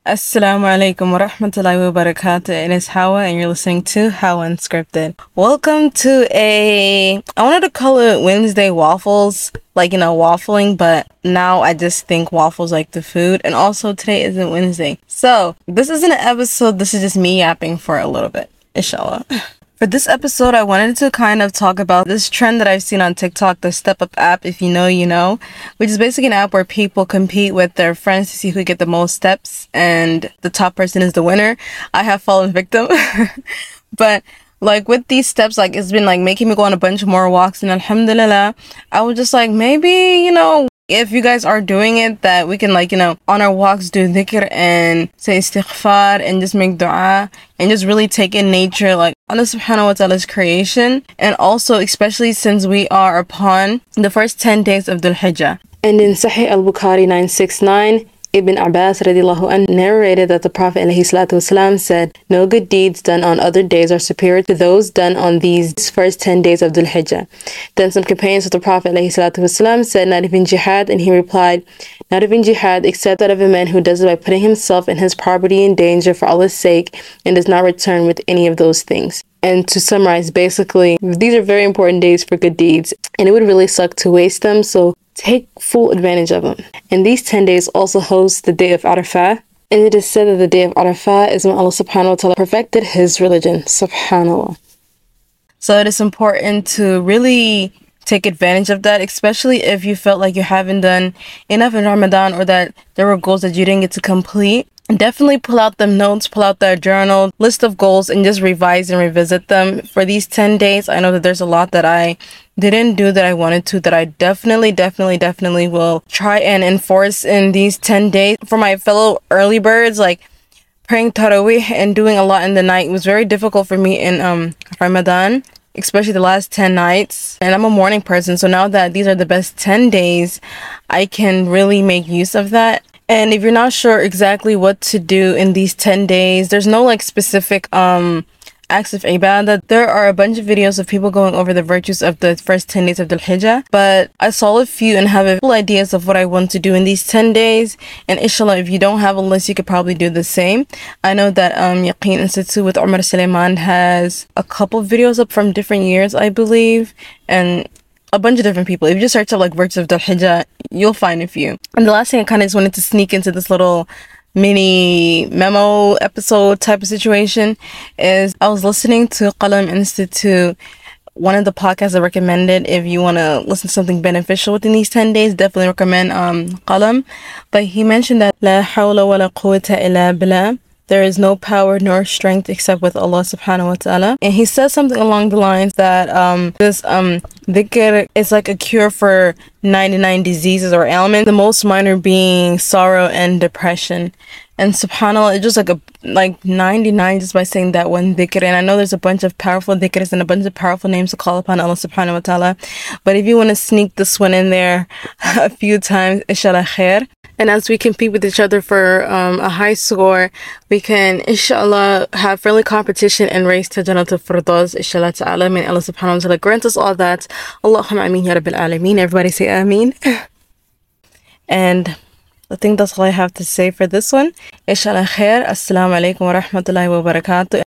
Assalamu alaikum wa rahmatullahi wa barakatuh. It is Hawa and you're listening to Hawa Unscripted. Welcome to I wanted to call it Wednesday waffles, waffling, but now I just think waffles like the food. And also today isn't Wednesday. So this isn't an episode, this is just me yapping for a little bit, inshallah. For this episode, I wanted to kind of talk about this trend that I've seen on TikTok, the Step Up app, if you know, you know, which is basically an app where people compete with their friends to see who get the most steps and the top person is the winner. I have fallen victim. But with these steps, it's been making me go on a bunch more walks, and alhamdulillah, I was just maybe, if you guys are doing it, that we can on our walks do dhikr and say istighfar and just make dua and just really take in nature, like Allah subhanahu wa ta'ala's creation, and also especially since we are upon the first 10 days of Dhul Hijjah. And in Sahih al-Bukhari 969, Ibn Abbas radiallahu anhu narrated that the Prophet ﷺ said, "No good deeds done on other days are superior to those done on these first 10 days of Dhul Hijjah." Then some companions of the Prophet ﷺ said, "Not even jihad?" And he replied, "Not even jihad, except that of a man who does it by putting himself and his property in danger for Allah's sake and does not return with any of those things." And to summarize, basically, these are very important days for good deeds, and it would really suck to waste them, so take full advantage of them. And these 10 days also host the day of Arafah, and it is said that the day of Arafah is when Allah subhanahu wa ta'ala perfected his religion, subhanallah. So it is important to really take advantage of that, especially if you felt like you haven't done enough in Ramadan or that there were goals that you didn't get to complete. Definitely pull out them notes, pull out the journal, list of goals, and just revise and revisit them. For these 10 days, I know that there's a lot that I didn't do that I wanted to, that I definitely will try and enforce in these 10 days. For my fellow early birds, praying Taraweeh and doing a lot in the night was very difficult for me in Ramadan, especially the last 10 nights. And I'm a morning person, so now that these are the best 10 days, I can really make use of that. And if you're not sure exactly what to do in these 10 days, there's no specific acts of ibadah. There are a bunch of videos of people going over the virtues of the first 10 days of Dhul Hijjah, but I saw a few and have full ideas of what I want to do in these 10 days. And inshallah, if you don't have a list, you could probably do the same. I know that Yaqeen Institute with Omar Suleiman has a couple videos up from different years, I believe, and a bunch of different people. If you just search up virtues of Dhul Hijjah, you'll find a few. And the last thing I kind of just wanted to sneak into this little mini memo episode type of situation is I was listening to Qalam Institute, one of the podcasts I recommended. If you want to listen to something beneficial within these 10 days, definitely recommend Qalam. But he mentioned that La hawla wa la quwwata illa billah, there is no power nor strength except with Allah subhanahu wa ta'ala. And he says something along the lines that this dhikr is like a cure for 99 diseases or ailments, the most minor being sorrow and depression. And subhanAllah, it's just like 99 just by saying that one dhikr. And I know there's a bunch of powerful dhikrs and a bunch of powerful names to call upon Allah subhanahu wa ta'ala. But if you want to sneak this one in there a few times, inshallah khair. And as we compete with each other for a high score, we can, inshallah, have friendly competition and race to Jannatul Firdaus, inshallah ta'ala. May Allah subhanahu wa ta'ala grant us all that. Allahumma ameen ya rabbil alameen. Everybody say ameen. And I think that's all I have to say for this one. Inshallah khair. Assalamu alaikum wa rahmatullahi wa barakatuh.